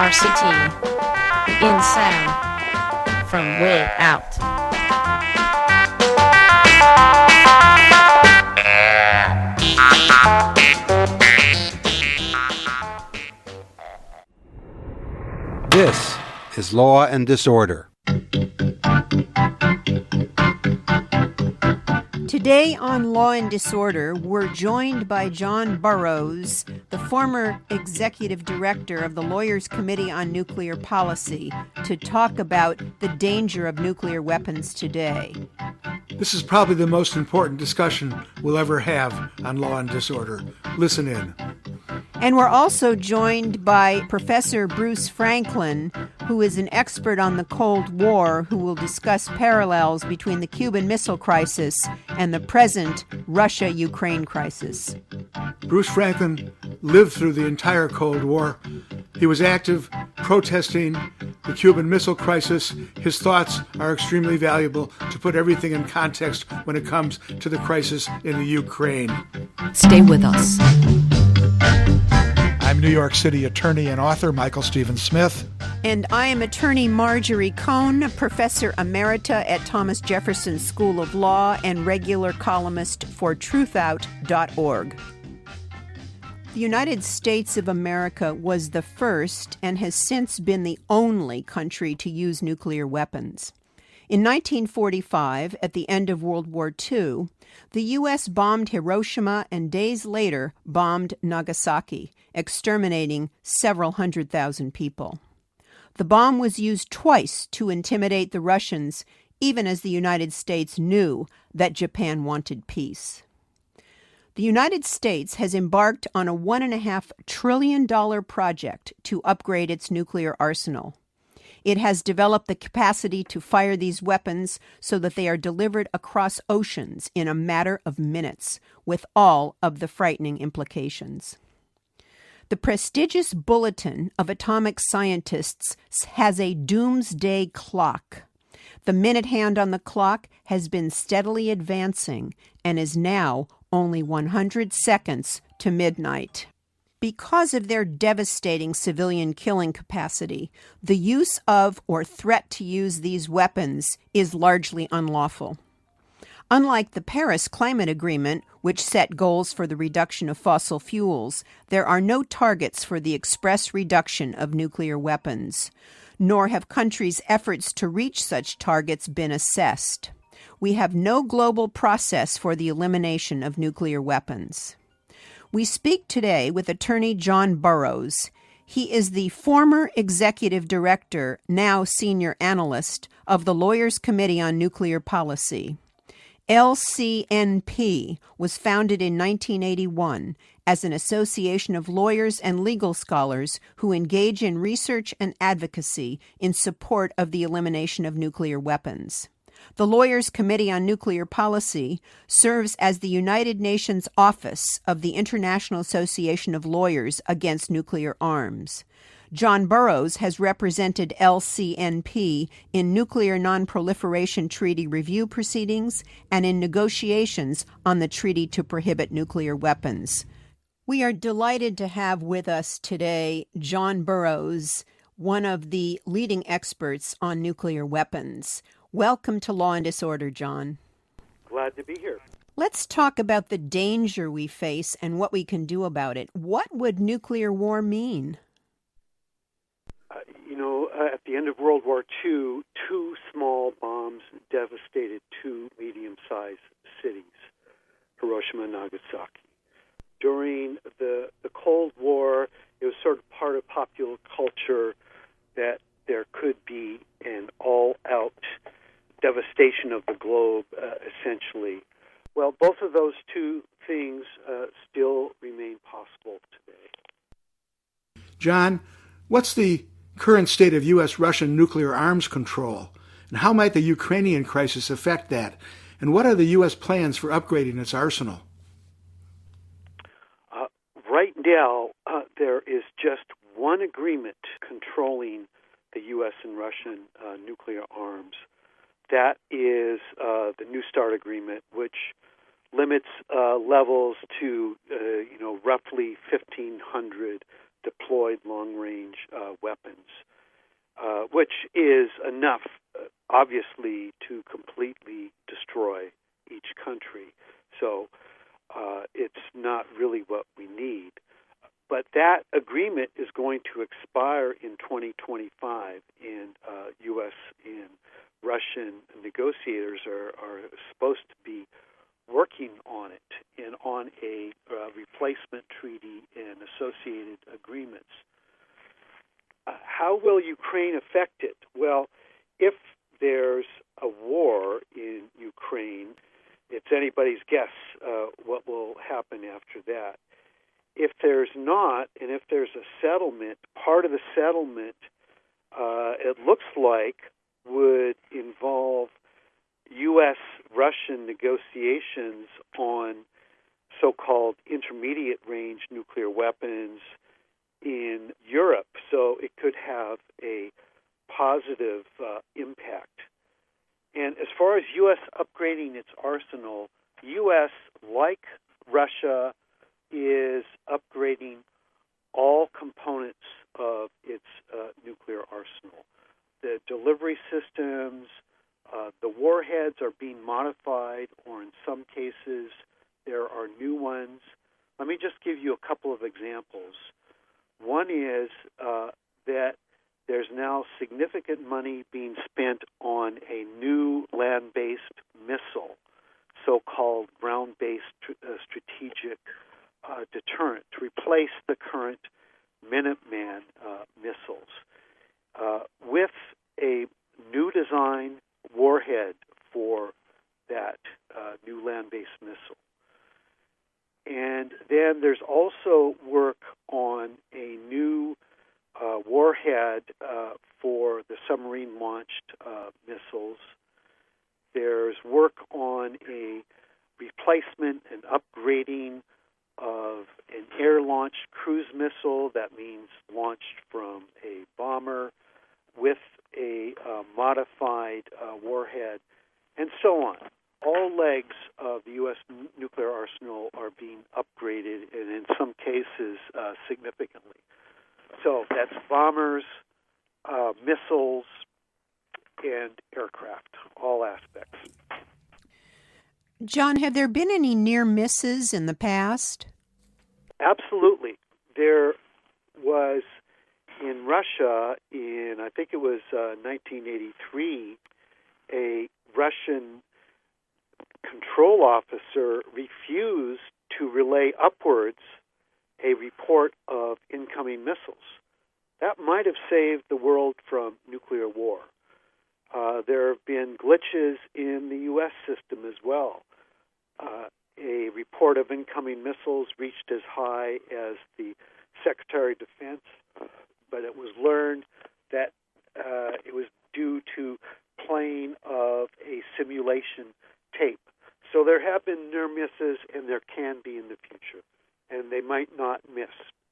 RCT, in sound, from way out. This is Law and Disorder. Today on Law and Disorder, we're joined by John Burroughs, the former executive director of the Lawyers Committee on Nuclear Policy, to talk about the danger of nuclear weapons today. This is probably the most important discussion we'll ever have on Law and Disorder. Listen in. And we're also joined by Professor Bruce Franklin, who is an expert on the Cold War, who will discuss parallels between the Cuban Missile Crisis and the present Russia-Ukraine crisis. Bruce Franklin lived through the entire Cold War. He was active protesting the Cuban Missile Crisis. His thoughts are extremely valuable to put everything in context when it comes to the crisis in the Ukraine. Stay with us. I'm New York City attorney and author Michael Stephen Smith. And I am attorney Marjorie Cohn, professor emerita at Thomas Jefferson School of Law and regular columnist for truthout.org. The United States of America was the first and has since been the only country to use nuclear weapons. In 1945, at the end of World War II, the U.S. bombed Hiroshima and days later bombed Nagasaki, exterminating several 100,000 people. The bomb was used twice to intimidate the Russians, even as the United States knew that Japan wanted peace. The United States has embarked on a $1.5 trillion project to upgrade its nuclear arsenal. It has developed the capacity to fire these weapons so that they are delivered across oceans in a matter of minutes, with all of the frightening implications. The prestigious Bulletin of Atomic Scientists has a doomsday clock. The minute hand on the clock has been steadily advancing and is now only 100 seconds to midnight. Because of their devastating civilian killing capacity, the use of or threat to use these weapons is largely unlawful. Unlike the Paris Climate Agreement, which set goals for the reduction of fossil fuels, there are no targets for the express reduction of nuclear weapons, nor have countries' efforts to reach such targets been assessed. We have no global process for the elimination of nuclear weapons. We speak today with attorney John Burroughs. He is the former executive director, now senior analyst, of the Lawyers Committee on Nuclear Policy. LCNP was founded in 1981 as an association of lawyers and legal scholars who engage in research and advocacy in support of the elimination of nuclear weapons. The Lawyers Committee on Nuclear Policy serves as the United Nations Office of the International Association of Lawyers Against Nuclear Arms. John Burroughs has represented LCNP in nuclear non-proliferation treaty review proceedings and in negotiations on the treaty to prohibit nuclear weapons. We are delighted to have with us today John Burroughs, one of the leading experts on nuclear weapons. Welcome to Law and Disorder, John. Glad to be here. Let's talk about the danger we face and what we can do about it. What would nuclear war mean? At the end of World War II, two small bombs devastated two medium-sized cities, Hiroshima and Nagasaki. During the Cold War, it was sort of part of popular culture that there could be an all-out devastation of the globe, essentially. Well, both of those two things still remain possible today. John, what's the current state of U.S.-Russian nuclear arms control, and how might the Ukrainian crisis affect that? And what are the U.S. plans for upgrading its arsenal? Right now, there is just one agreement controlling the U.S. and Russian nuclear arms. That is the New START agreement, which limits levels to roughly 1,500 deployed long-range weapons, which is enough, obviously, to completely destroy each country. So it's not really what we need. But that agreement is going to expire in 2025, and U.S. and Russian negotiators are supposed to be working on it and on a replacement treaty and associated agreements. How will Ukraine affect it? Well, if there's a war in Ukraine, it's anybody's guess what will happen after that. If there's not, and if there's a settlement, part of the settlement, it looks like, would involve U.S.-Russian negotiations on so-called intermediate-range nuclear weapons in Europe. So it could have a positive impact. And as far as U.S. upgrading its arsenal, U.S., like Russia, is upgrading all components of its nuclear arsenal. The delivery systems, the warheads are being modified, or in some cases, there are new ones. Let me just give you a couple of examples. One is that there's now significant money being spent on a new land-based missile, so-called ground-based strategic deterrent, to replace the current Minuteman missiles with a new design warhead for that new land-based missile. And then there's also work on a new warhead for the submarine-launched missiles. There's work on a replacement and upgrading of an air-launched cruise missile, that means launched from a bomber, with a modified warhead, and so on. All legs of the U.S. nuclear arsenal are being upgraded, and in some cases, significantly. So that's bombers, missiles, and aircraft, all aspects. John, have there been any near misses in the past? Absolutely. There was in Russia in, I think it was 1983, a Russian control officer refused to relay upwards a report of incoming missiles. That might have saved the world from nuclear war. There have been glitches in the U.S. system as well. A report of incoming missiles reached as high as the Secretary of Defense, but it was learned that it was due to playing of a simulation tape. So there have been near misses, and there can be in the future, and they might not miss.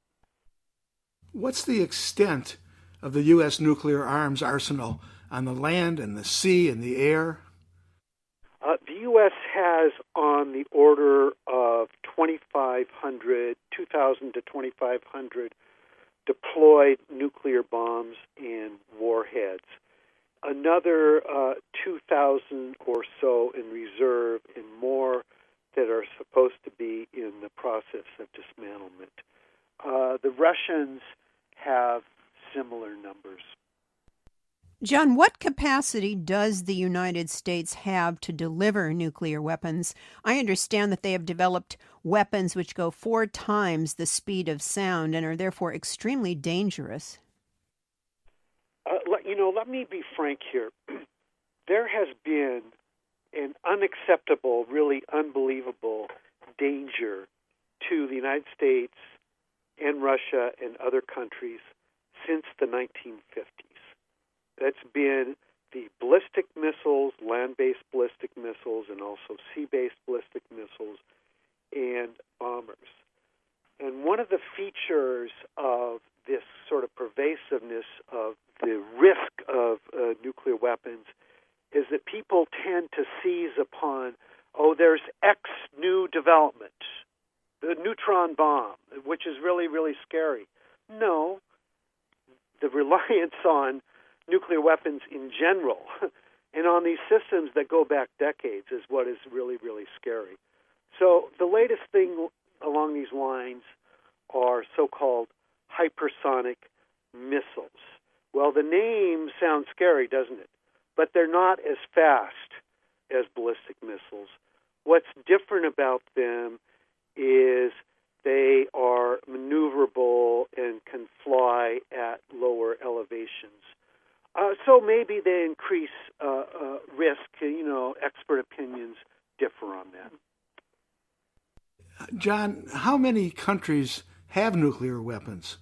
What's the extent of the U.S. nuclear arms arsenal on the land and the sea and the air? The U.S. has on the order of 2,000 to 2,500 deployed nuclear bombs and warheads. Another 2,000 or so in reserve, and more that are supposed to be in the process of dismantlement. The Russians have similar numbers. John, what capacity does the United States have to deliver nuclear weapons? I understand that they have developed weapons which go 4 times the speed of sound and are therefore extremely dangerous. Let me be frank here. There has been an unacceptable, really unbelievable danger to the United States and Russia and other countries since the 1950s. That's been the ballistic missiles, land-based ballistic missiles, and also sea-based ballistic missiles, and bombers. And one of the features of this sort of pervasiveness of the risk of nuclear weapons is that people tend to seize upon, there's X new development, the neutron bomb, which is really, really scary. No. The reliance on nuclear weapons in general and on these systems that go back decades is what is really, really scary. So the latest thing along these lines are so-called hypersonic missiles. Well, the name sounds scary, doesn't it? But they're not as fast as ballistic missiles. What's different about them is they are maneuverable and can fly at lower elevations. So maybe they increase risk. Expert opinions differ on that. John, how many countries have nuclear weapons?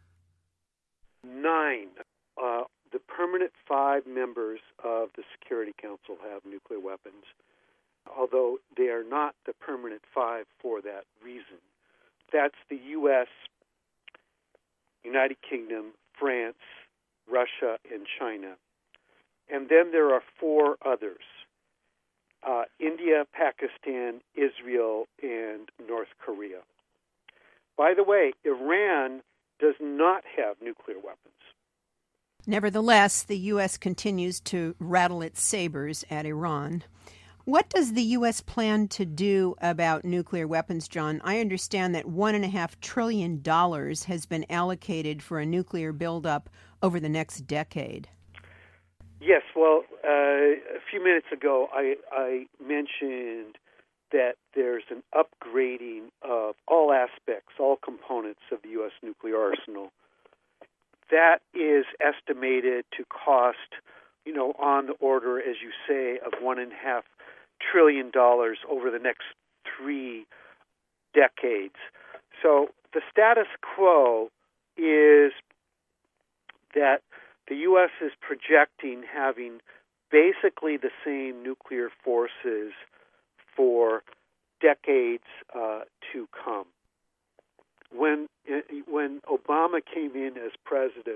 9. The permanent 5 members of the Security Council have nuclear weapons, although they are not the permanent 5 for that reason. That's the U.S., United Kingdom, France, Russia, and China. And then there are 4 others, India, Pakistan, Israel, and North Korea. By the way, Iran does not have nuclear weapons. Nevertheless, the U.S. continues to rattle its sabers at Iran. What does the U.S. plan to do about nuclear weapons, John? I understand that $1.5 trillion has been allocated for a nuclear buildup over the next decade. Yes, well, a few minutes ago I mentioned that there's an upgrading of all aspects, all components of the U.S. nuclear arsenal. That is estimated to cost, on the order, as you say, of $1.5 trillion over the next 3 decades. So the status quo is that the U.S. is projecting having basically the same nuclear forces for decades to come. When Obama came in as president,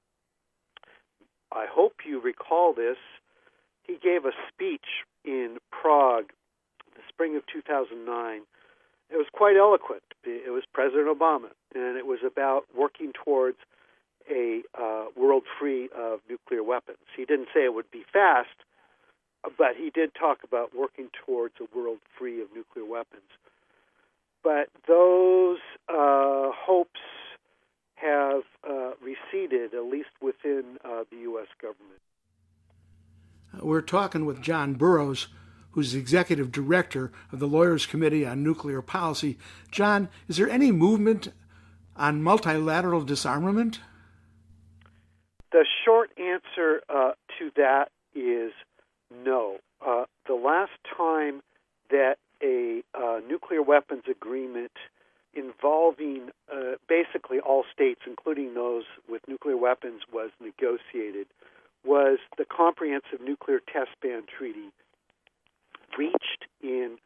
I hope you recall this, he gave a speech in Prague, the spring of 2009. It was quite eloquent. It was President Obama, and it was about working towards a world free of nuclear weapons. He didn't say it would be fast, but he did talk about working towards a world free of nuclear weapons. But those hopes have receded, at least within the U.S. government. We're talking with John Burroughs, who's executive director of the Lawyers Committee on Nuclear Policy. John, is there any movement on multilateral disarmament? The short answer to that is no. The last time that a nuclear weapons agreement involving basically all states, including those with nuclear weapons, was negotiated was the Comprehensive Nuclear Test Ban Treaty, reached in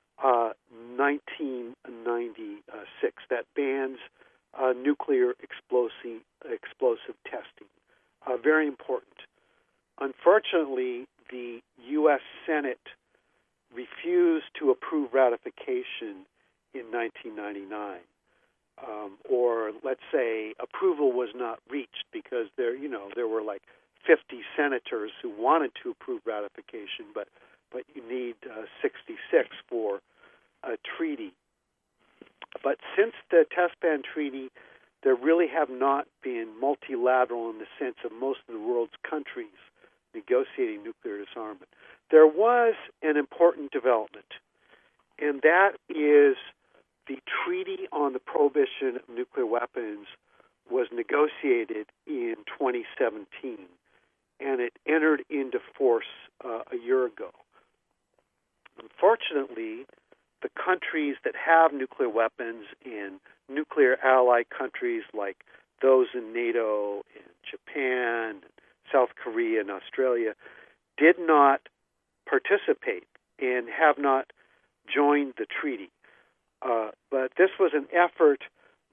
1996, that bans nuclear explosive testing. Very important. Unfortunately, the U.S. Senate refused to approve ratification in 1999. Or let's say approval was not reached because there were like 50 senators who wanted to approve ratification, but you need 66 for a treaty. But since the Test Ban Treaty, there really have not been multilateral in the sense of most of the world's countries negotiating nuclear disarmament. There was an important development, and that is the Treaty on the Prohibition of Nuclear Weapons was negotiated in 2017, and it entered into force a year ago. Unfortunately, the countries that have nuclear weapons and nuclear ally countries like those in NATO and Japan, South Korea, and Australia did not participate and have not joined the treaty. But this was an effort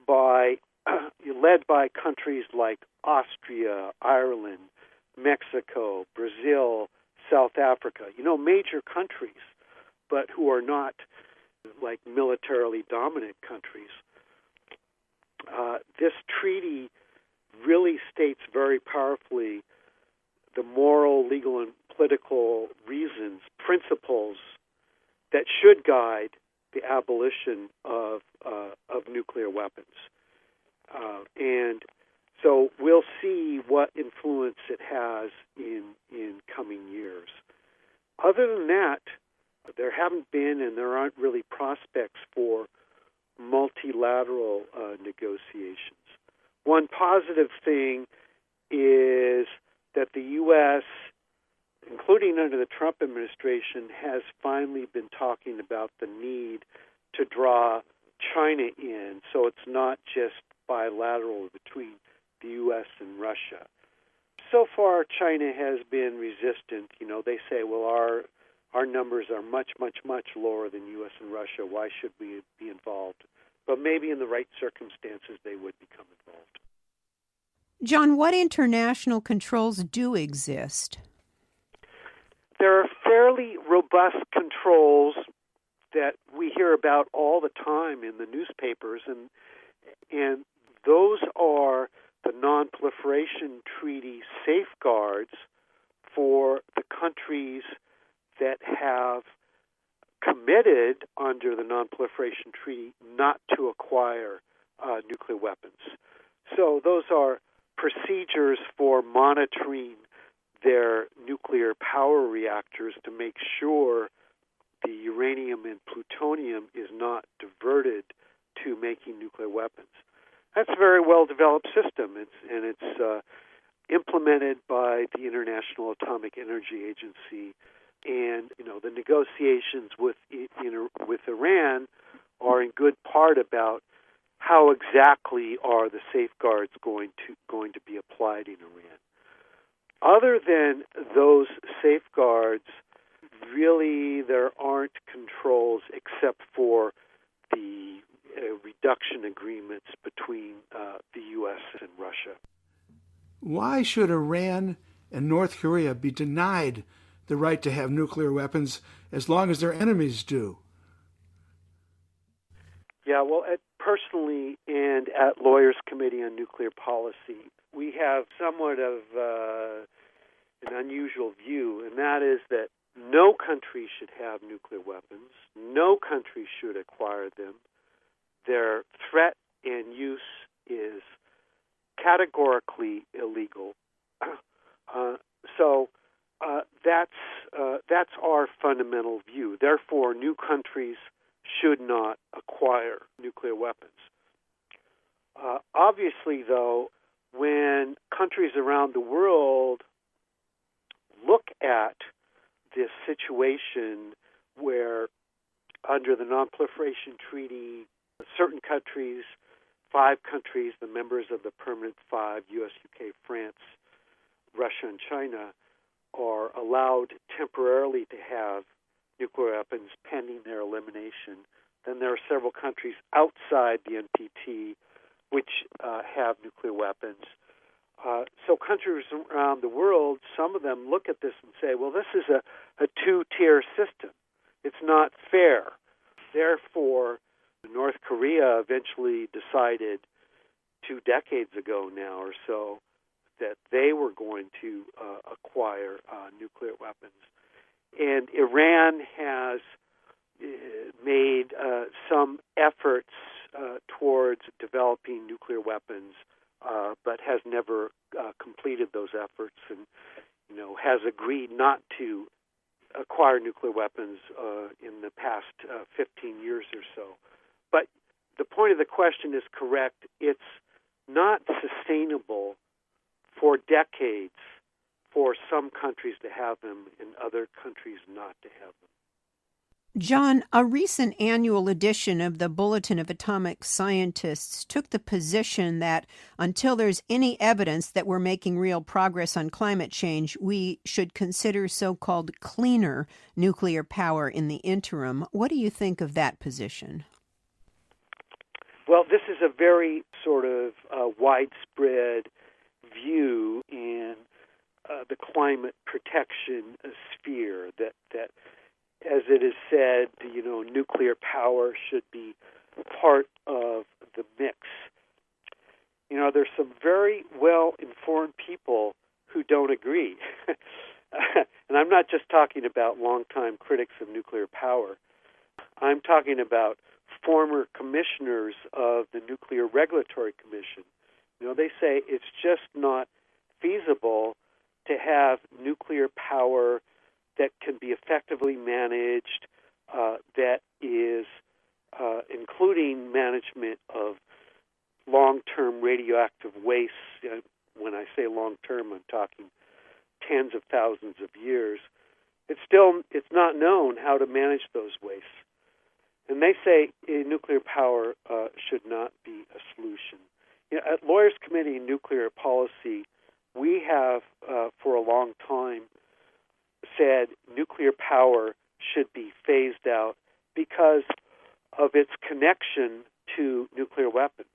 led by countries like Austria, Ireland, Mexico, Brazil, South Africa, major countries, but who are not like militarily dominant countries. This treaty really states very powerfully the moral, legal, and political reasons, principles that should guide the abolition of nuclear weapons. And so we'll see what influence it has in coming years. Other than that, there haven't been and there aren't really prospects for multilateral negotiations. One positive thing is that the U.S., including under the Trump administration, has finally been talking about the need to draw China in, so it's not just bilateral between the U.S. and Russia. So far, China has been resistant. You know, they say, well, our numbers are much, much, much lower than U.S. and Russia. Why should we be involved? But maybe in the right circumstances, they would become involved. John, what international controls do exist? There are fairly robust controls that we hear about all the time in the newspapers, and those are the Non-Proliferation Treaty safeguards for the countries that have committed under the Non-Proliferation Treaty not to acquire nuclear weapons. So those are procedures for monitoring their nuclear power reactors to make sure the uranium and plutonium is not diverted to making nuclear weapons. That's a very well-developed system, it's implemented by the International Atomic Energy Agency, and the negotiations with Iran are in good part about how exactly are the safeguards going to be applied in Iran. Other than those safeguards, really there aren't controls except for the reduction agreements between the U.S. and Russia. Why should Iran and North Korea be denied the right to have nuclear weapons as long as their enemies do? Yeah, well, personally and at Lawyers Committee on Nuclear Policy, we have somewhat of an unusual view, and that is that no country should have nuclear weapons. No country should acquire them. Their threat and use is categorically illegal. So that's our fundamental view. Therefore, new countries should not acquire nuclear weapons. Obviously, though, when countries around the world look at this situation where, under the Non-Proliferation Treaty, certain countries, 5 countries, the members of the Permanent 5, U.S., UK, France, Russia, and China, are allowed temporarily to have nuclear weapons pending their elimination, then there are several countries outside the NPT which have nuclear weapons. So countries around the world, some of them look at this and say, well, this is a two-tier system. It's not fair. Therefore, North Korea eventually decided 2 decades ago now or so that they were going to acquire nuclear weapons. And Iran has made some efforts towards developing nuclear weapons, but has never completed those efforts, and has agreed not to acquire nuclear weapons in the past 15 years or so. But the point of the question is correct. It's not sustainable for decades for some countries to have them and other countries not to have them. John, a recent annual edition of the Bulletin of Atomic Scientists took the position that until there's any evidence that we're making real progress on climate change, we should consider so-called cleaner nuclear power in the interim. What do you think of that position? Well, this is a very sort of widespread view in the climate protection sphere that as it is said, nuclear power should be part of the mix. there's some very well-informed people who don't agree. And I'm not just talking about longtime critics of nuclear power. I'm talking about former commissioners of the Nuclear Regulatory Commission. They say it's just not feasible to have nuclear power that can be effectively managed, that is including management of long-term radioactive wastes. When I say long-term, I'm talking tens of thousands of years. It's not known how to manage those wastes. And they say nuclear power should not be a solution. At Lawyers Committee on Nuclear Policy, we have for a long time said nuclear power should be phased out because of its connection to nuclear weapons.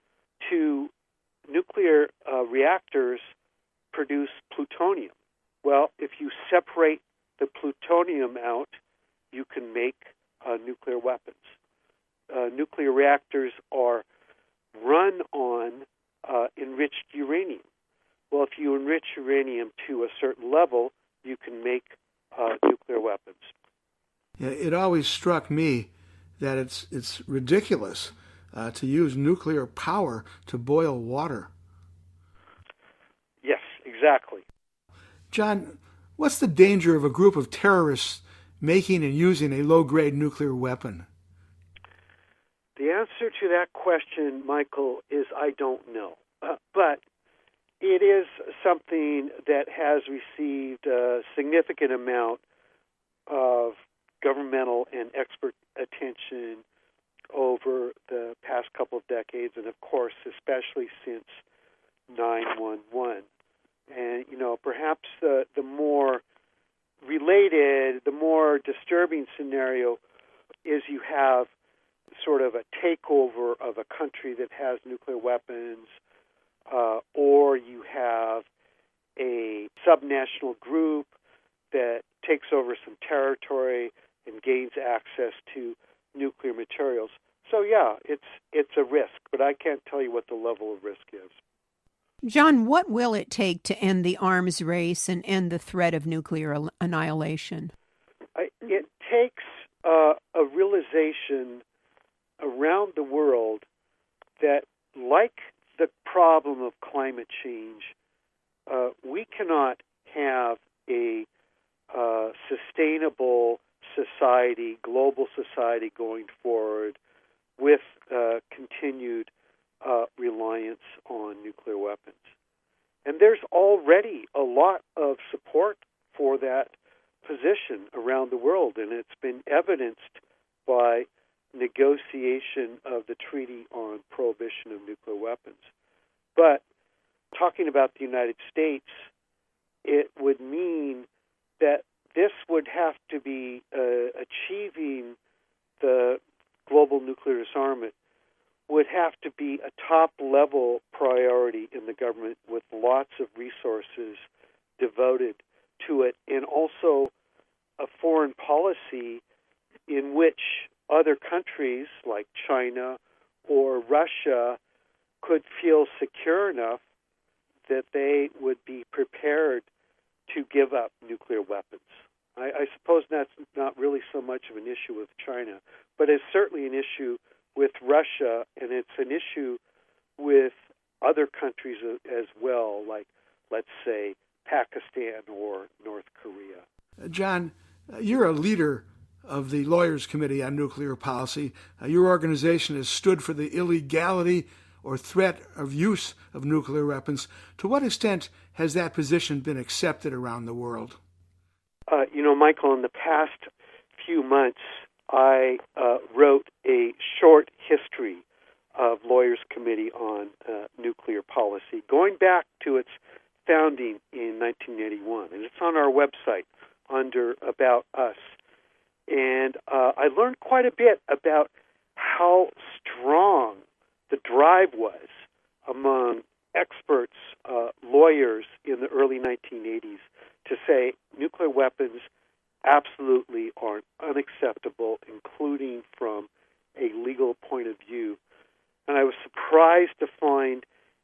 Nuclear reactors produce plutonium. Well, if you separate the plutonium out, you can make nuclear weapons. Nuclear reactors are run on enriched uranium. Well, if you enrich uranium to a certain level, you can make nuclear weapons. Yeah, it always struck me that it's ridiculous to use nuclear power to boil water. Yes, exactly. John, what's the danger of a group of terrorists making and using a low-grade nuclear weapon? The answer to that question, Michael, is I don't know. But it is something that has received a significant amount of governmental and expert attention over the past couple of decades, and of course, especially since 9/11. And, perhaps the more related, the more disturbing scenario is you have sort of a takeover of a country that has nuclear weapons, or you have a subnational group that takes over some territory and gains access to nuclear materials. So yeah, it's a risk, but I can't tell you what the level of risk is. John, what will it take to end the arms race and end the threat of nuclear annihilation? It takes a realization around the world that, like the problem of climate change, we cannot have a sustainable society, global society going forward with continued reliance on nuclear weapons. And there's already a lot of support for that position around the world, and it's been evidenced by negotiation of the Treaty on Prohibition of Nuclear Weapons. But talking about the United States, it would mean that this would have to be achieving the global nuclear disarmament would have to be a top-level priority in the government with lots of resources devoted to it, and also a foreign policy in which other countries like China or Russia could feel secure enough that they would be prepared to give up nuclear weapons. I suppose that's not really so much of an issue with China, but it's certainly an issue with Russia, and it's an issue with other countries as well, like, let's say, Pakistan or North Korea. John, you're a leader of the Lawyers Committee on Nuclear Policy. Your organization has stood for the illegality or threat of use of nuclear weapons. To what extent has that position been accepted around the world? Michael, in the past few months, I wrote a short history of Lawyers Committee on Nuclear Policy, going back to its founding in 1981. And it's on our website under About Us. And I learned quite a bit about how strong the drive was among experts, lawyers in the early 1980s to say nuclear weapons absolutely are unacceptable, including from a legal point of view. And I was surprised to find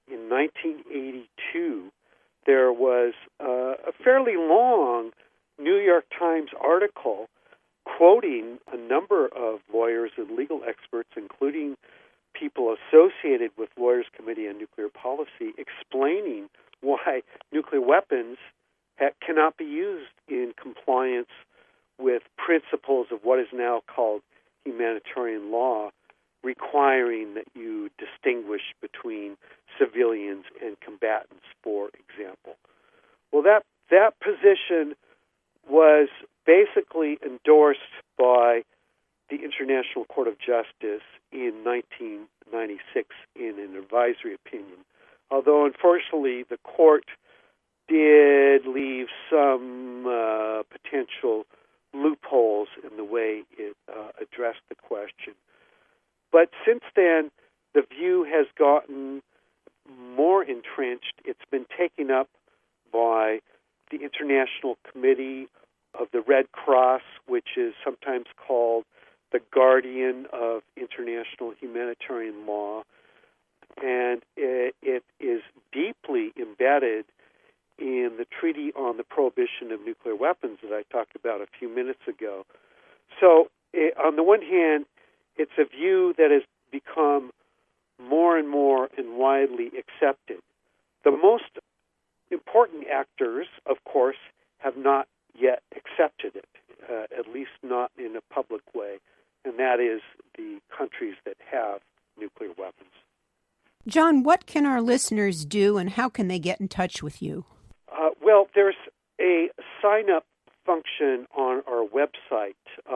in 1982, there was a fairly long New York Times article quoting a number of lawyers and legal experts, including people associated with Lawyers' Committee on Nuclear Policy, explaining why nuclear weapons cannot be used in compliance with principles of what is now called humanitarian law, requiring that you distinguish between civilians and combatants, for example. Well, that position was basically endorsed by the International Court of Justice in 1996 in an advisory opinion, although unfortunately the court did leave some potential loopholes in the way it addressed the question. But since then, the view has gotten more entrenched. It's been taken up by the International Committee of the Red Cross, which is sometimes called the guardian of international humanitarian law, and it is deeply embedded in the Treaty on the Prohibition of Nuclear Weapons that I talked about a few minutes ago. So, on the one hand, it's a view that has become more and more and widely accepted. The most important actors, of course, have not yet accepted it, at least not in a public way, and that is the countries that have nuclear weapons. John, what can our listeners do, and how can they get in touch with you? Well, there's a sign-up function on our website,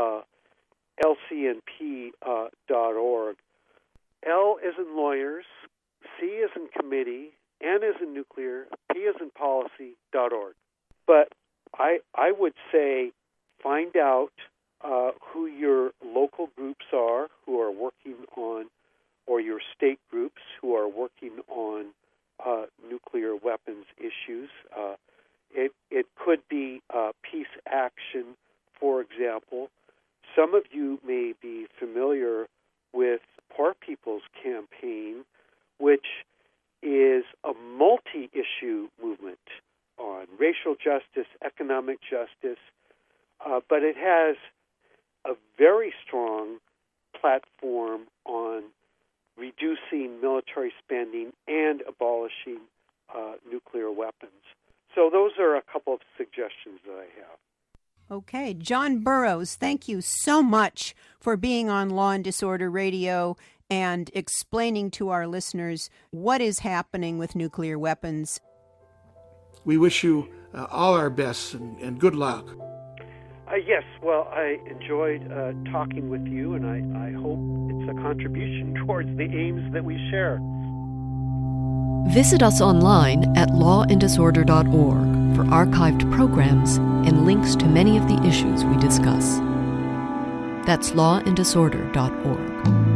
lcnp.org. L as in lawyers, C as in committee, N as in nuclear, P as in policy.org. But I would say find out who your local groups are who are working on, or your state groups who are working on nuclear weapons issues. It could be peace action, for example. Some of you may be familiar with Poor People's Campaign, which is a multi-issue movement on racial justice, economic justice, but it has a very strong platform on reducing military spending and abolishing nuclear weapons. So those are a couple of suggestions that I have. Okay. John Burroughs, thank you so much for being on Law and Disorder Radio and explaining to our listeners what is happening with nuclear weapons. We wish you all our best and good luck. Yes, well, I enjoyed talking with you, and I hope it's a contribution towards the aims that we share. Visit us online at lawanddisorder.org for archived programs and links to many of the issues we discuss. That's lawanddisorder.org.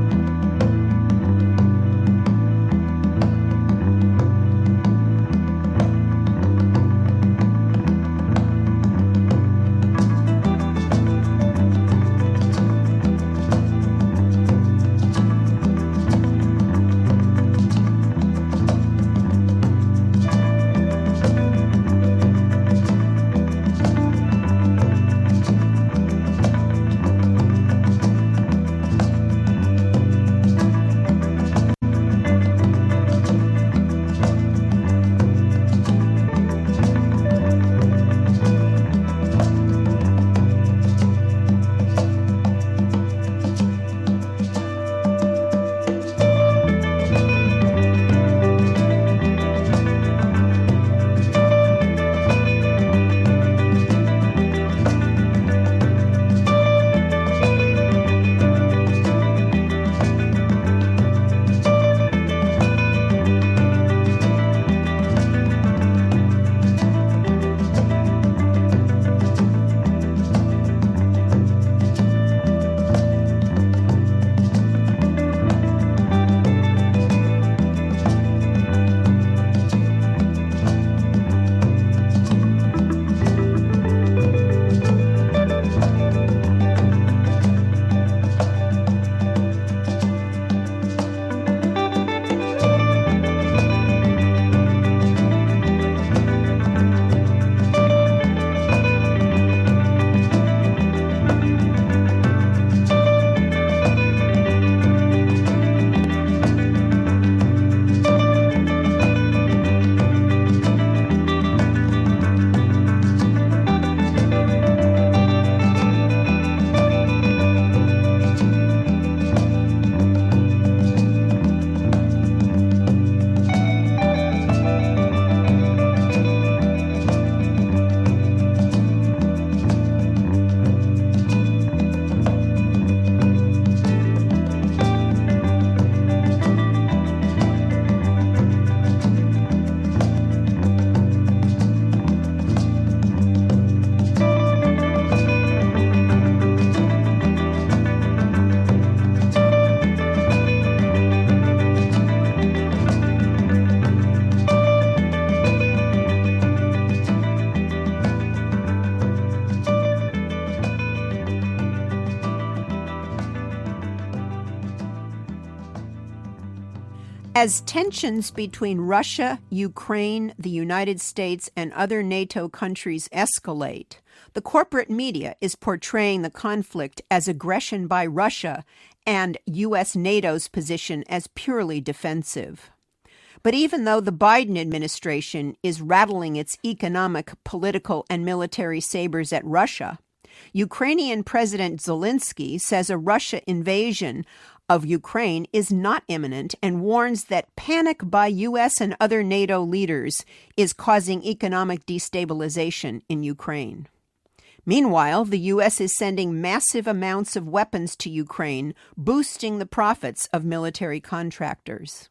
As tensions between Russia, Ukraine, the United States, and other NATO countries escalate, the corporate media is portraying the conflict as aggression by Russia and U.S. NATO's position as purely defensive. But even though the Biden administration is rattling its economic, political, and military sabers at Russia, Ukrainian President Zelensky says a Russia invasion of Ukraine is not imminent and warns that panic by U.S. and other NATO leaders is causing economic destabilization in Ukraine. Meanwhile, the U.S. is sending massive amounts of weapons to Ukraine, boosting the profits of military contractors.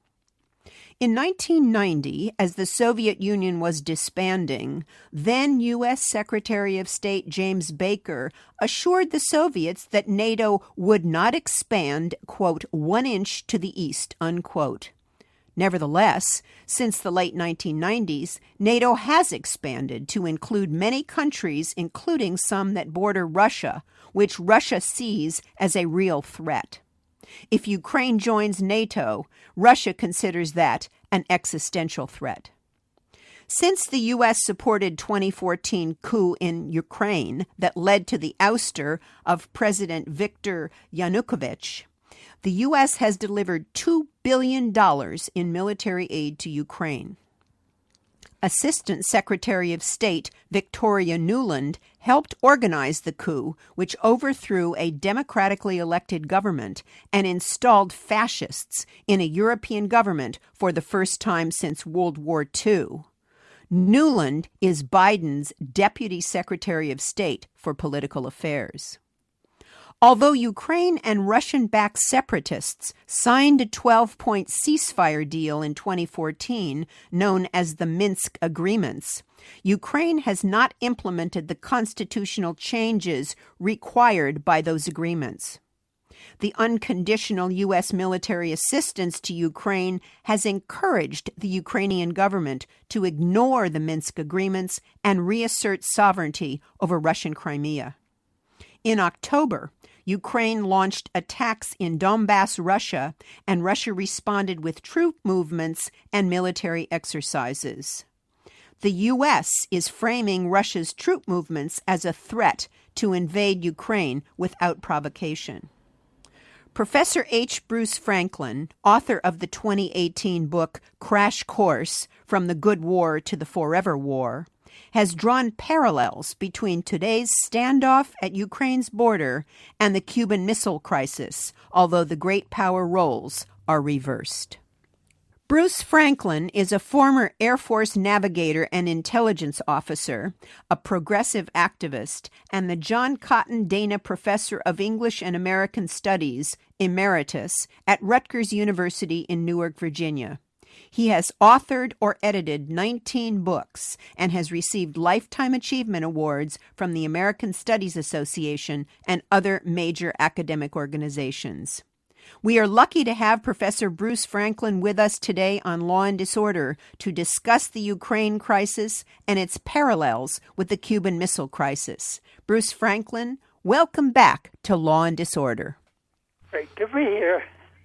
In 1990, as the Soviet Union was disbanding, then U.S. Secretary of State James Baker assured the Soviets that NATO would not expand, quote, 1 inch to the east, unquote. Nevertheless, since the late 1990s, NATO has expanded to include many countries, including some that border Russia, which Russia sees as a real threat. If Ukraine joins NATO, Russia considers that an existential threat. Since the U.S. supported 2014 coup in Ukraine that led to the ouster of President Viktor Yanukovych, the U.S. has delivered $2 billion in military aid to Ukraine. Assistant Secretary of State Victoria Nuland helped organize the coup, which overthrew a democratically elected government and installed fascists in a European government for the first time since World War II. Nuland is Biden's Deputy Secretary of State for Political Affairs. Although Ukraine and Russian-backed separatists signed a 12-point ceasefire deal in 2014, known as the Minsk Agreements, Ukraine has not implemented the constitutional changes required by those agreements. The unconditional U.S. military assistance to Ukraine has encouraged the Ukrainian government to ignore the Minsk Agreements and reassert sovereignty over Russian Crimea. In October, Ukraine launched attacks in Donbass, Russia, and Russia responded with troop movements and military exercises. The U.S. is framing Russia's troop movements as a threat to invade Ukraine without provocation. Professor H. Bruce Franklin, author of the 2018 book Crash Course: From the Good War to the Forever War, has drawn parallels between today's standoff at Ukraine's border and the Cuban Missile Crisis, although the great power roles are reversed. Bruce Franklin is a former Air Force navigator and intelligence officer, a progressive activist, and the John Cotton Dana Professor of English and American Studies, Emeritus, at Rutgers University in Newark, Virginia. He has authored or edited 19 books and has received Lifetime Achievement Awards from the American Studies Association and other major academic organizations. We are lucky to have Professor Bruce Franklin with us today on Law and Disorder to discuss the Ukraine crisis and its parallels with the Cuban Missile Crisis. Bruce Franklin, welcome back to Law and Disorder. Great to be here.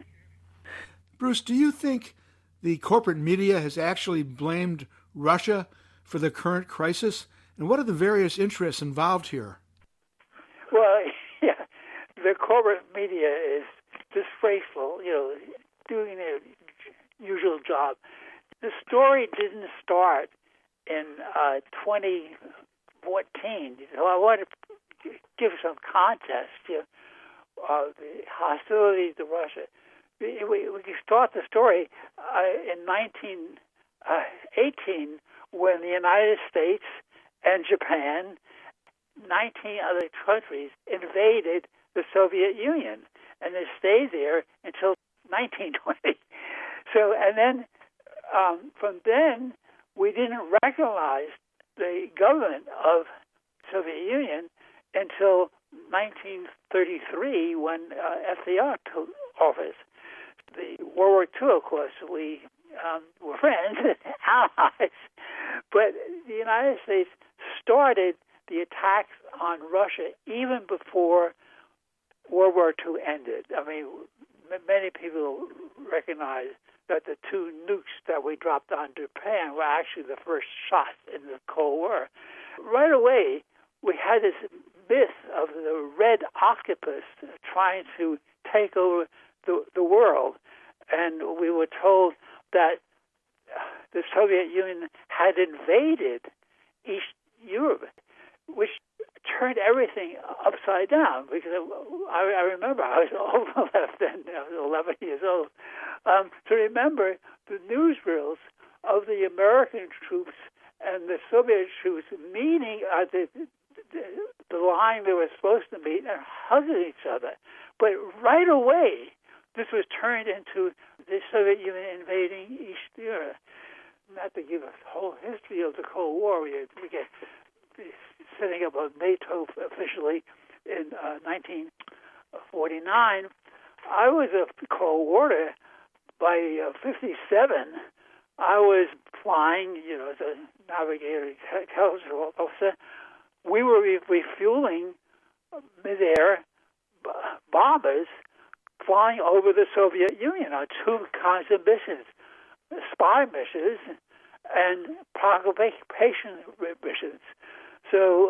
Bruce, do you think the corporate media has actually blamed Russia for the current crisis? And what are the various interests involved here? Well, yeah, the corporate media is disgraceful, doing their usual job. The story didn't start in 2014. So I want to give some context of the hostility to Russia. We can start the story in 1918 when the United States and Japan, 19 other countries, invaded the Soviet Union, and they stayed there until 1920. So, and then from then, we didn't recognize the government of the Soviet Union until 1933 when FDR took office. The World War II, of course, we were friends and allies, but the United States started the attacks on Russia even before World War II ended. I mean, many people recognize that the two nukes that we dropped on Japan were actually the first shots in the Cold War. Right away, we had this myth of the red octopus trying to take over the world, and we were told that the Soviet Union had invaded East Europe, which turned everything upside down, because I remember I was old enough then, I was 11 years old, to remember the newsreels of the American troops and the Soviet troops meeting at the line they were supposed to meet and hugging each other. But right away, this was turned into the Soviet Union invading East Europe. Not to give a whole history of the Cold War, we get setting up of NATO officially in 1949. I was a Cold Warrior. By 57, I was flying, as a navigator, intelligence officer. We were refueling mid-air bombers flying over the Soviet Union on two kinds of missions, spy missions and proclamation missions. So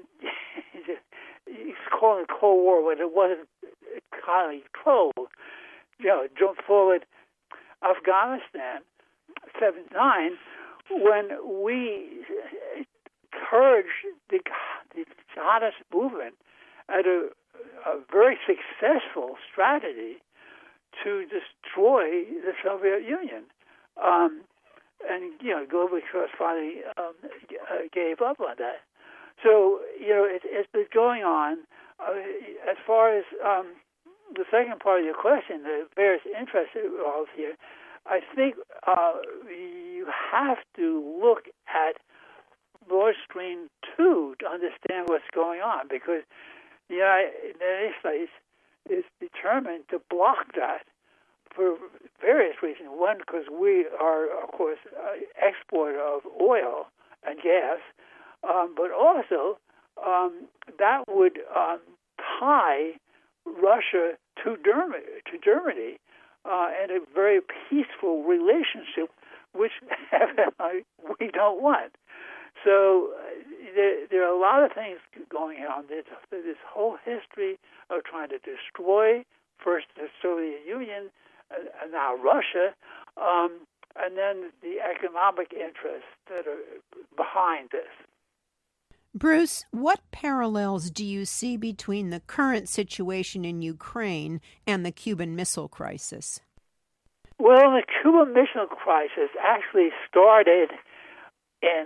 he's calling it Cold War when it wasn't entirely controlled. Jump forward, Afghanistan, 79, when we encouraged the jihadist movement at a very successful strategy to destroy the Soviet Union. And Gorbachev finally gave up on that. So, it's been going on. As far as the second part of your question, the various interests involved here, I think you have to look at Nord Stream 2 to understand what's going on, because the United States is determined to block that for various reasons. One, because we are, of course, an exporter of oil and gas, but also that would tie Russia to Germany and a very peaceful relationship, which we don't want. So there are a lot of things going on. There's this whole history of trying to destroy first the Soviet Union and now Russia, and then the economic interests that are behind this. Bruce, what parallels do you see between the current situation in Ukraine and the Cuban Missile Crisis? Well, the Cuban Missile Crisis actually started in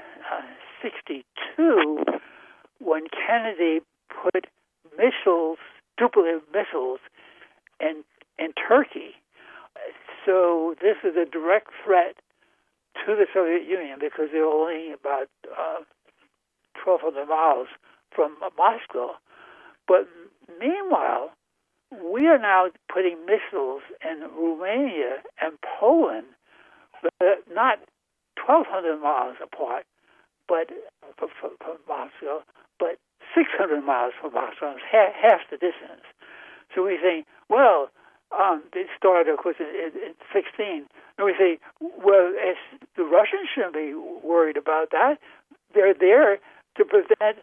1962 when Kennedy put nuclear missiles in Turkey. So this is a direct threat to the Soviet Union because they're only about 1,200 miles from Moscow. But meanwhile, we are now putting missiles in Romania and Poland, but not 1,200 miles apart, but from Moscow, but 600 miles from Moscow, half the distance. So we think, well, it started, of course, in 16. And we say, well, the Russians shouldn't be worried about that. They're there to prevent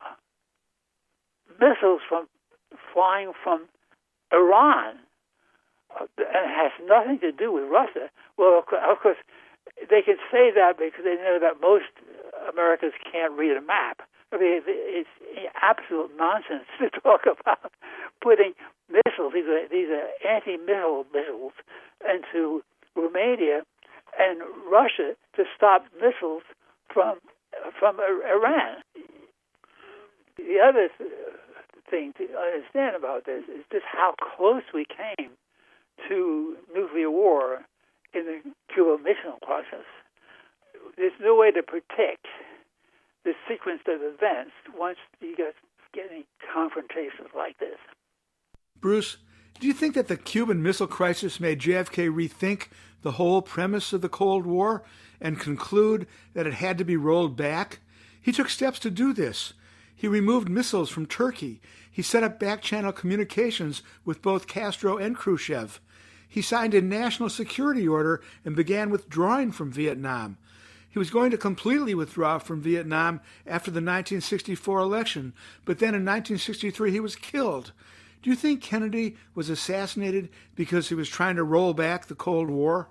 missiles from flying from Iran. And it has nothing to do with Russia. Well, of course, they can say that because they know that most Americans can't read a map. I mean, it's absolute nonsense to talk about putting missiles, these are anti-missile missiles, into Romania and Russia to stop missiles from Iran. The other thing to understand about this is just how close we came to nuclear war in the Cuban Missile Crisis. There's no way to predict the sequence of events once you get any confrontations like this. Bruce, do you think that the Cuban Missile Crisis made JFK rethink the whole premise of the Cold War and conclude that it had to be rolled back? He took steps to do this. He removed missiles from Turkey. He set up back-channel communications with both Castro and Khrushchev. he signed a national security order and began withdrawing from Vietnam. He was going to completely withdraw from Vietnam after the 1964 election, but then in 1963 he was killed. Do you think Kennedy was assassinated because he was trying to roll back the Cold War?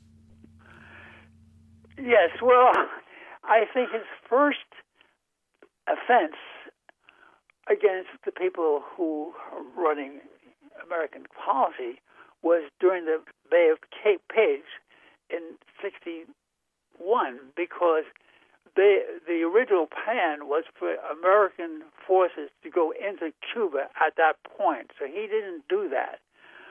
Yes, well, I think his first offense against the people who are running American policy was during the Bay of Cape Pigs in 1961, because the original plan was for American forces to go into Cuba at that point. So he didn't do that.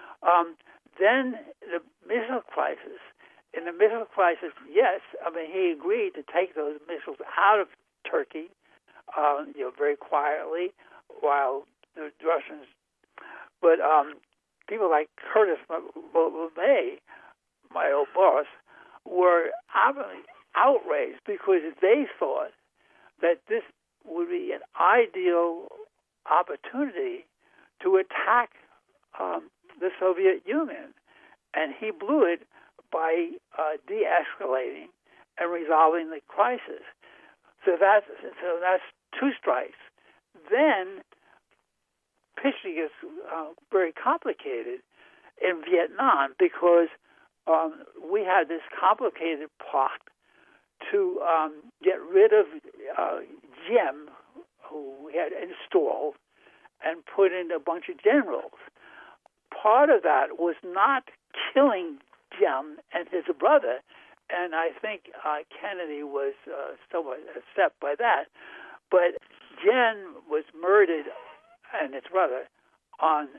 Then the missile crisis. In the missile crisis, yes, I mean, he agreed to take those missiles out of Turkey, very quietly, while the Russians. But people like Curtis LeMay, my old boss, were outraged because they thought that this would be an ideal opportunity to attack the Soviet Union, and he blew it by de-escalating and resolving the crisis. So that's two strikes. Then picture gets very complicated in Vietnam because we had this complicated plot to get rid of Diem, who we had installed, and put in a bunch of generals. Part of that was not killing Diem and his brother, and I think Kennedy was somewhat upset by that. But Diem was murdered, and his brother, on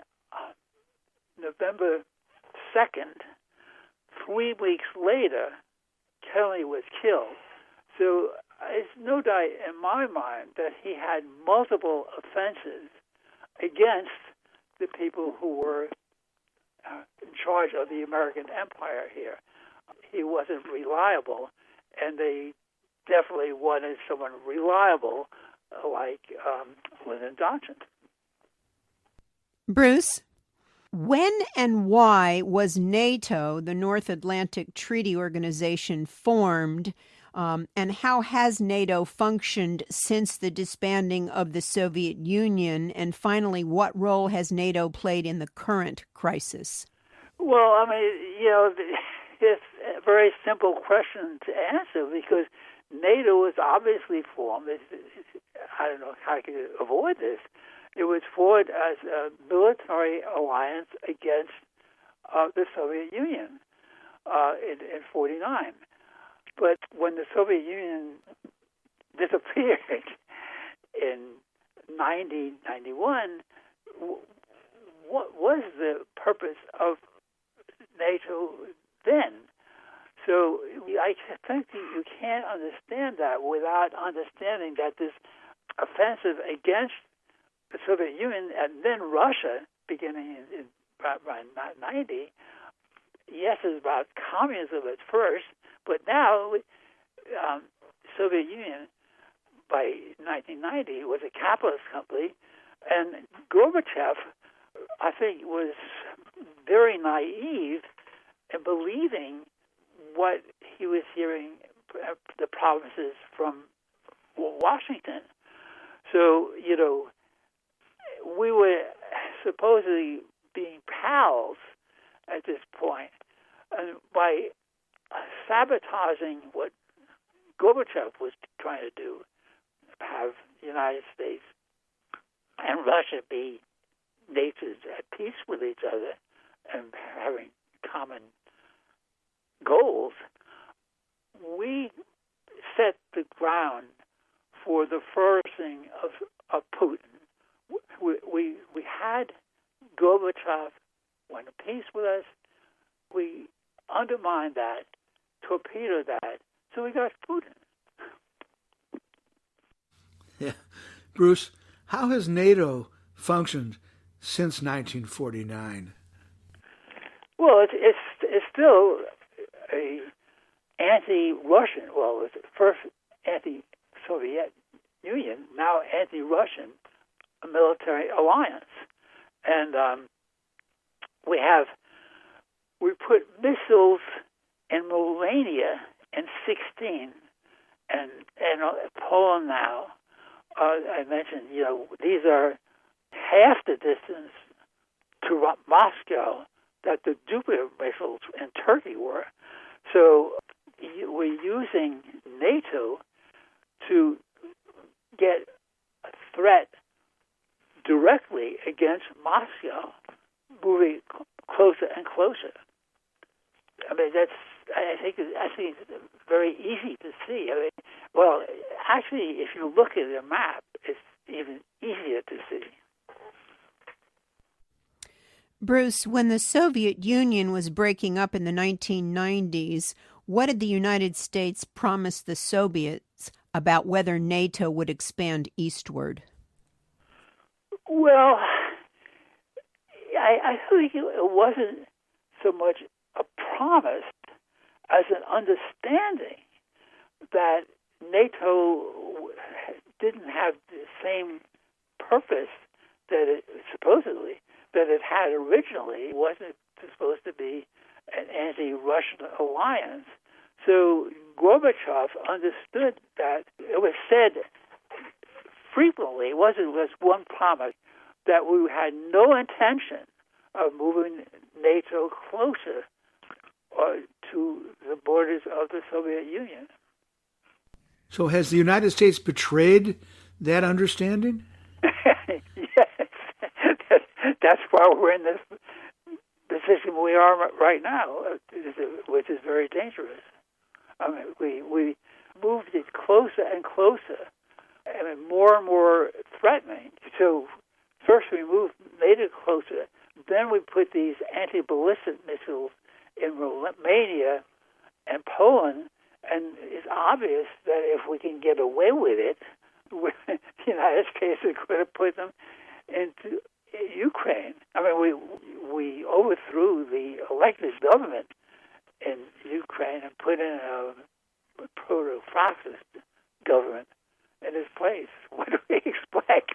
November 2nd. 3 weeks later, Kennedy was killed. So it's no doubt in my mind that he had multiple offenses against the people who were in charge of the American empire here. He wasn't reliable, and they definitely wanted someone reliable like Lyndon Johnson. Bruce, when and why was NATO, the North Atlantic Treaty Organization, formed, and how has NATO functioned since the disbanding of the Soviet Union? And finally, what role has NATO played in the current crisis? Well, I mean, it's a very simple question to answer because NATO was obviously formed. I don't know how I could avoid this. It was formed as a military alliance against the Soviet Union in 1949. But when the Soviet Union disappeared in 1991, what was the purpose of NATO then? So I think you can't understand that without understanding that this offensive against the Soviet Union and then Russia, beginning in around 1990, yes, it's about communism at first, but now Soviet Union by 1990 was a capitalist country, and Gorbachev, I think, was very naive in believing what he was hearing the promises from Washington. So, we were supposedly being pals at this point, and by sabotaging what Gorbachev was trying to do, have the United States and Russia be nations at peace with each other and having common goals, we set the ground for the flourishing of Putin. We had Gorbachev want to peace with us. We undermined that, torpedoed that, so we got Putin. Yeah. Bruce, how has NATO functioned since 1949? Well, it's still a anti-Russian, well, it's first anti-Soviet Union, now anti-Russian military alliance. And we have we put missiles in Romania in 16, and Poland now. I mentioned, these are half the distance to Moscow that the Jupiter missiles in Turkey were. So we're using NATO to get a threat directly against Moscow, moving closer and closer. I mean, I think it's very easy to see. I mean, well, actually, if you look at the map, it's even easier to see. Bruce, when the Soviet Union was breaking up in the 1990s, what did the United States promise the Soviets about whether NATO would expand eastward? Well, I think it wasn't so much a promise as an understanding that NATO didn't have the same purpose that it supposedly that it had originally. It wasn't supposed to be an anti-Russian alliance. So Gorbachev understood that. It was said frequently, it wasn't just one promise, that we had no intention of moving NATO closer to the borders of the Soviet Union. So has the United States betrayed that understanding? Yes. That's why we're in this position we are right now, which is very dangerous. I mean, we moved it closer and closer, and more and more threatening. So first we moved NATO closer, then we put these anti-ballistic missiles in Romania and Poland, and it's obvious that if we can get away with it, the United States is going to put them into Ukraine. I mean, we overthrew the elected government in Ukraine and put in a proto-fascist government in its place. What do we expect?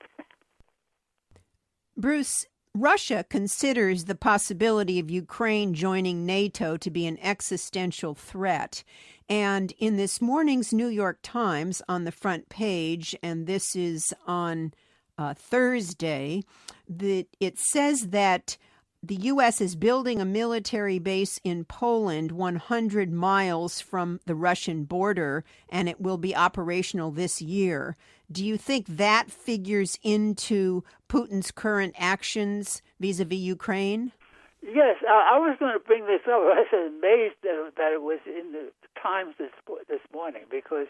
Bruce, Russia considers the possibility of Ukraine joining NATO to be an existential threat. And in this morning's New York Times, on the front page, and this is on Thursday, it says that the U.S. is building a military base in Poland 100 miles from the Russian border, and it will be operational this year. Do you think that figures into Putin's current actions vis-a-vis Ukraine? Yes, I was going to bring this up. I was amazed that it was in the Times this morning because,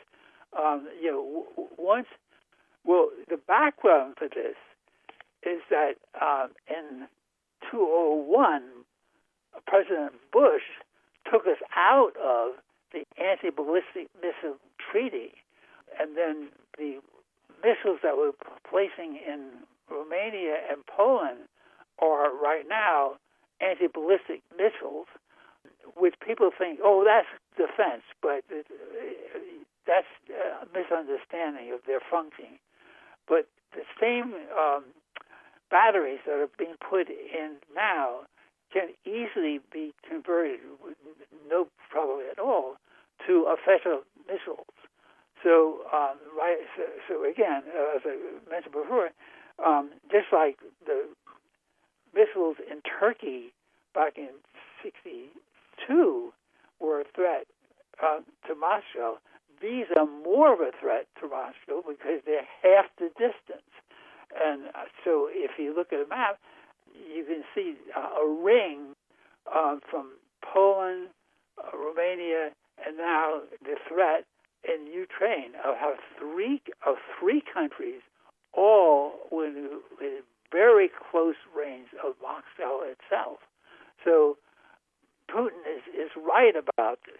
the background for this is that in 2001, President Bush took us out of the anti-ballistic missile treaty, and then the missiles that we're placing in Romania and Poland are right now anti-ballistic missiles, which people think, that's defense, but that's a misunderstanding of their function. But the same batteries that are being put in now can easily be converted with no problem at all to offensive missiles. So, so again, as I mentioned before, just like the missiles in Turkey back in '62 were a threat to Moscow, these are more of a threat to Moscow because they're half the distance. And so if you look at a map, you can see a ring from Poland, Romania, and now the threat in Ukraine of how three countries all within very close range of Moscow itself. So Putin is right about this.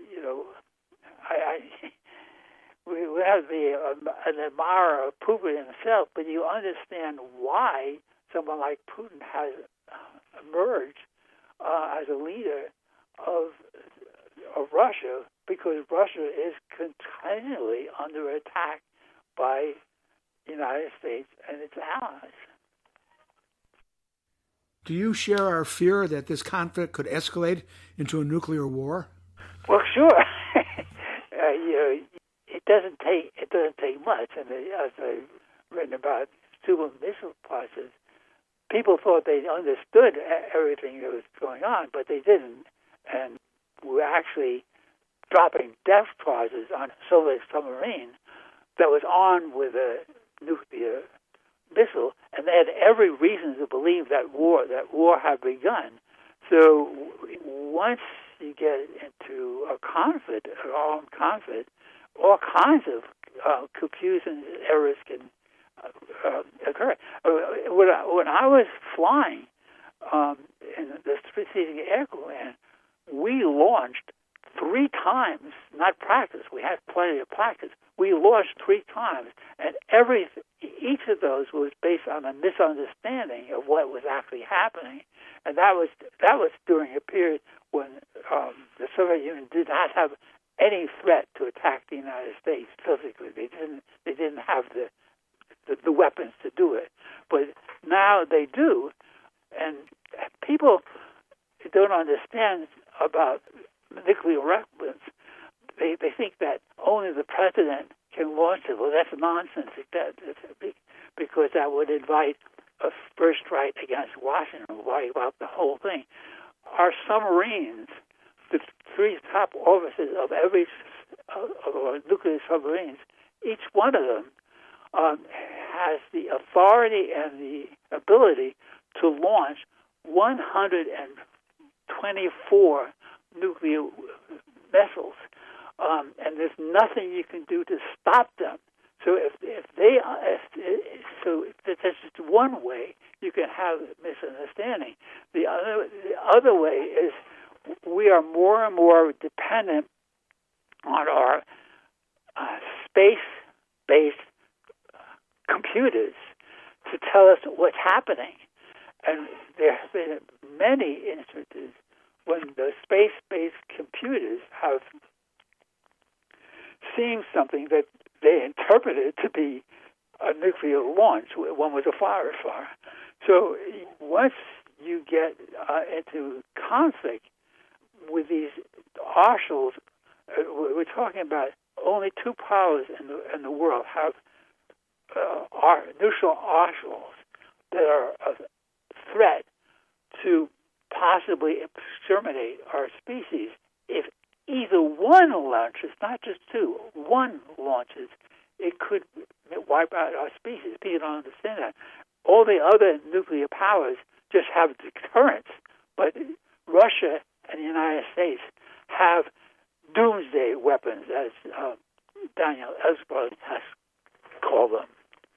We have to be an admirer of Putin himself, but you understand why someone like Putin has emerged as a leader of Russia, because Russia is continually under attack by the United States and its allies. Do you share our fear that this conflict could escalate into a nuclear war? Well, sure. It doesn't take much. And as I've written about Cuban Missile Crisis, people thought they understood everything that was going on, but they didn't. And we're actually dropping death charges on a Soviet submarine that was armed with a nuclear missile, and they had every reason to believe that war had begun. So once you get into a conflict, an armed conflict, all kinds of confusion errors can occur. When I was flying in the Strategic Air Command, we launched 3 times, not practice. We had plenty of practice. We launched 3 times, and each of those was based on a misunderstanding of what was actually happening, and that was during a period when the Soviet Union did not have any threat to attack the United States physically. They didn't have the weapons to do it, but now they do, and people don't understand about nuclear weapons. They think that only the president can launch it. Well, that's nonsense. Because that would invite a first strike against Washington, wipe out the whole thing. Our submarines, the 3 top officers of every of our nuclear submarines, each one of them has the authority and the ability to launch 124 nuclear missiles, and there's nothing you can do to stop them. So that's just one way you can have misunderstanding. The other way is we are more and more dependent on our space-based computers to tell us what's happening. And there have been many instances when the space-based computers have seen something that they interpreted to be a nuclear launch. One was a forest fire. So once you get into conflict with these arsenals, we're talking about only 2 powers in the world have neutral arsenals that are a threat to possibly exterminate our species. If either one launches, not just 2, one launches, it could wipe out our species. People don't understand that. All the other nuclear powers just have deterrents, but Russia and the United States have doomsday weapons, as Daniel Ellsberg has called them.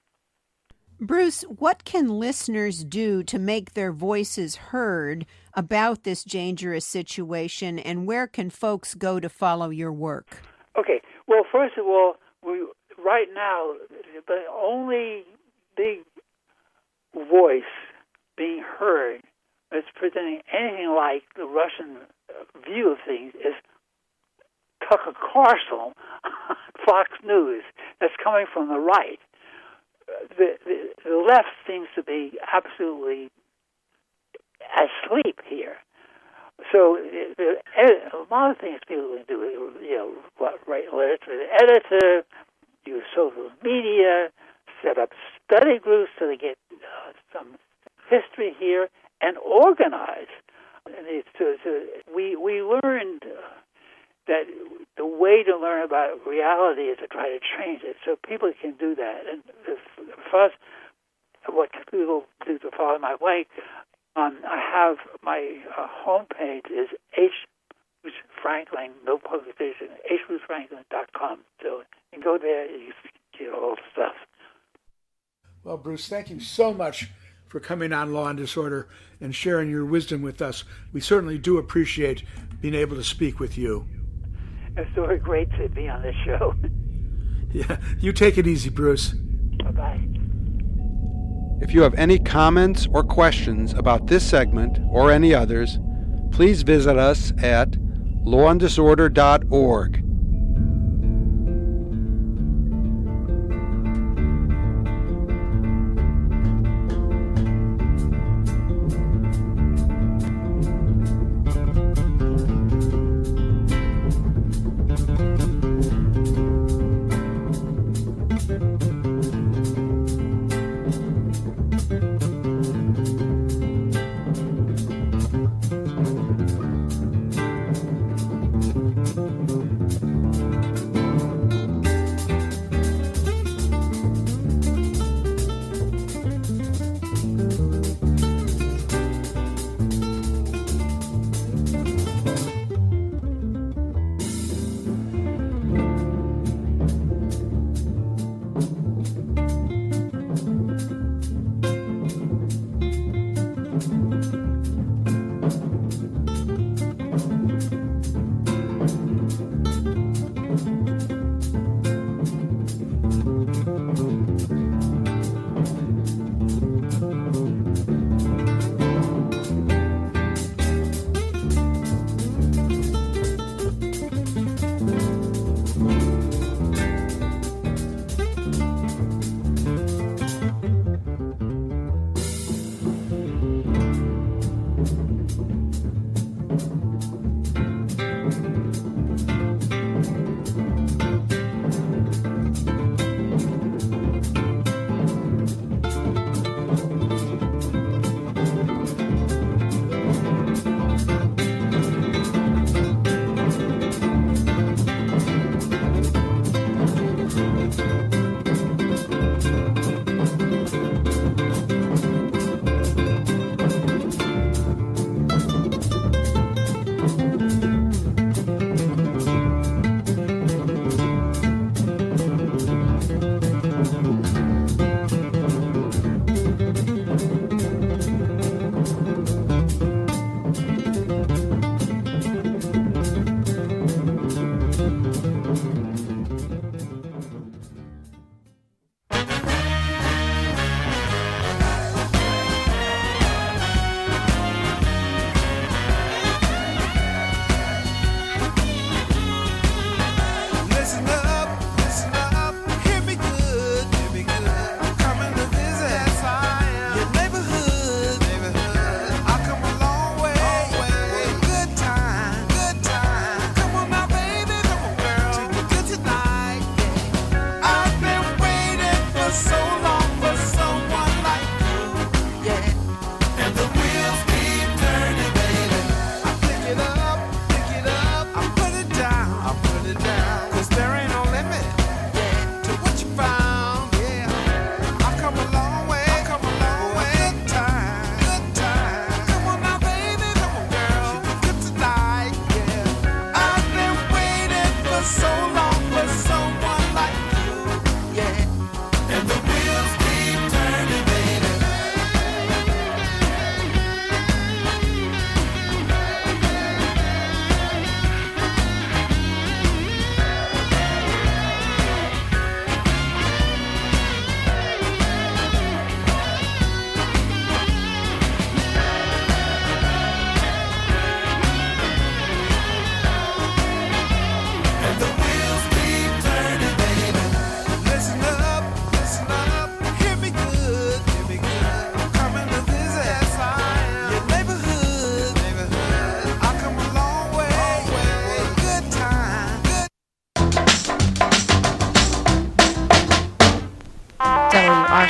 Bruce, what can listeners do to make their voices heard about this dangerous situation, and where can folks go to follow your work? Okay. Well, first of all, right now, the only big voice being heard that's presenting anything like the Russian view of things is Tucker Carlson, Fox News, that's coming from the right. The left seems to be absolutely asleep here. So a lot of things people can do, write letters to the editor, use social media, set up study groups so they get some history here, and organize. And we learned that the way to learn about reality is to try to change it, so people can do that. And first, what people do to follow my way, I have my homepage is H. Bruce Franklin, no publication, hbrucefranklin.com. So you can go there, you can get all the stuff. Well, Bruce, thank you so much for coming on Law and Disorder and sharing your wisdom with us. We certainly do appreciate being able to speak with you. It's so great to be on this show. Yeah, you take it easy, Bruce. Bye-bye. If you have any comments or questions about this segment or any others, please visit us at lawanddisorder.org.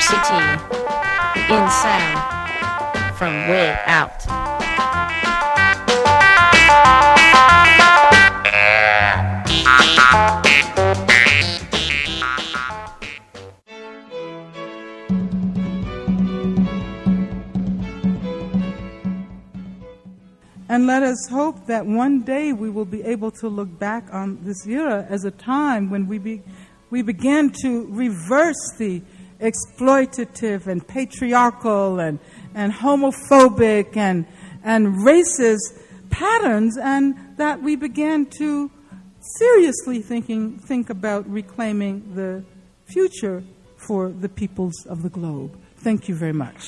City, in sound, from way out. And let us hope that one day we will be able to look back on this era as a time when we began to reverse the exploitative and patriarchal and homophobic and racist patterns, and that we began to seriously think about reclaiming the future for the peoples of the globe. Thank you very much.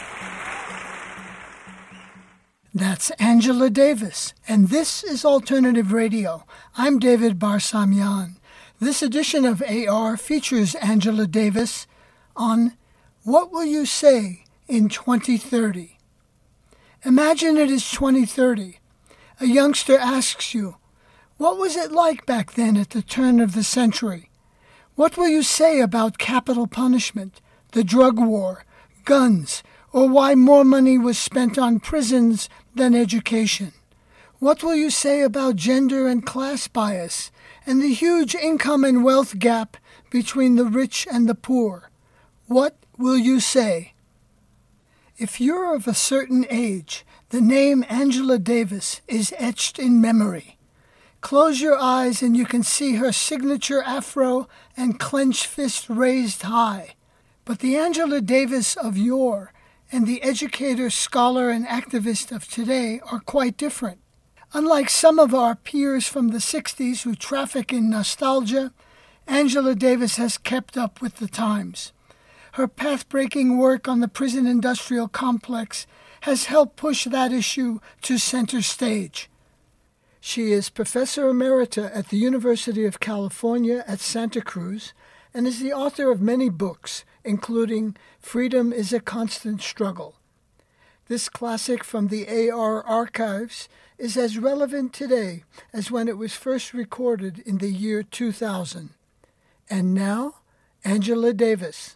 That's Angela Davis, and this is Alternative Radio. I'm David Barsamian. This edition of AR features Angela Davis on What Will You Say in 2030? Imagine it is 2030. A youngster asks you, what was it like back then at the turn of the century? What will you say about capital punishment, the drug war, guns, or why more money was spent on prisons than education? What will you say about gender and class bias and the huge income and wealth gap between the rich and the poor? What will you say? If you're of a certain age, the name Angela Davis is etched in memory. Close your eyes and you can see her signature afro and clenched fist raised high. But the Angela Davis of yore and the educator, scholar, and activist of today are quite different. Unlike some of our peers from the 60s who traffic in nostalgia, Angela Davis has kept up with the times. Her path-breaking work on the prison industrial complex has helped push that issue to center stage. She is Professor Emerita at the University of California at Santa Cruz and is the author of many books, including Freedom is a Constant Struggle. This classic from the AR archives is as relevant today as when it was first recorded in the year 2000. And now, Angela Davis.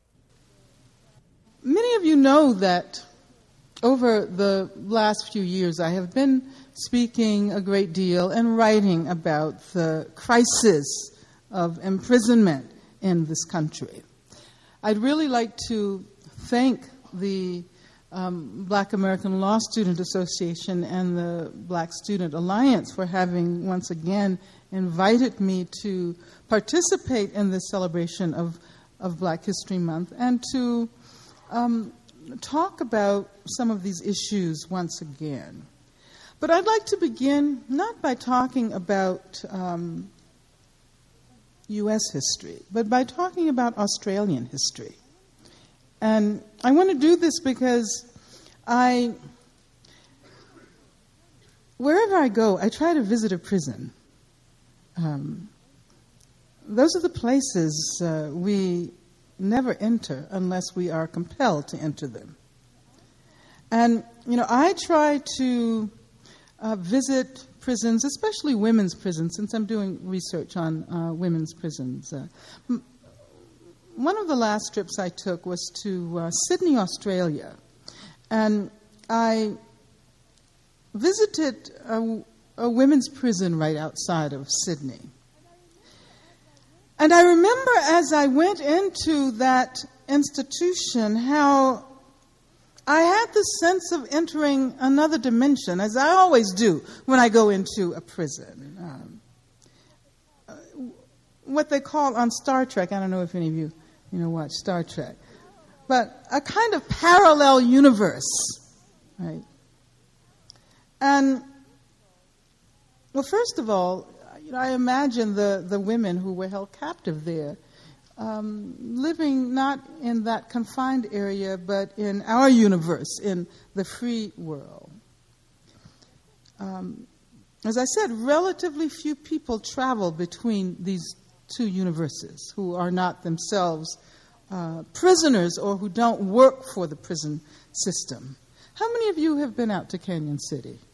Many of you know that over the last few years I have been speaking a great deal and writing about the crisis of imprisonment in this country. I'd really like to thank the Black American Law Student Association and the Black Student Alliance for having once again invited me to participate in this celebration of Black History Month and to talk about some of these issues once again. But I'd like to begin not by talking about U.S. history, but by talking about Australian history. And I want to do this because wherever I go, I try to visit a prison. Those are the places we never enter unless we are compelled to enter them. And, I try to visit prisons, especially women's prisons, since I'm doing research on women's prisons. One of the last trips I took was to Sydney, Australia, and I visited a women's prison right outside of Sydney. And I remember as I went into that institution how I had this sense of entering another dimension, as I always do when I go into a prison. What they call on Star Trek, I don't know if any of you watch Star Trek, but a kind of parallel universe, right? And, well, first of all, I imagine the women who were held captive there living not in that confined area, but in our universe, in the free world. As I said, relatively few people travel between these two universes who are not themselves prisoners or who don't work for the prison system. How many of you have been out to Canyon City?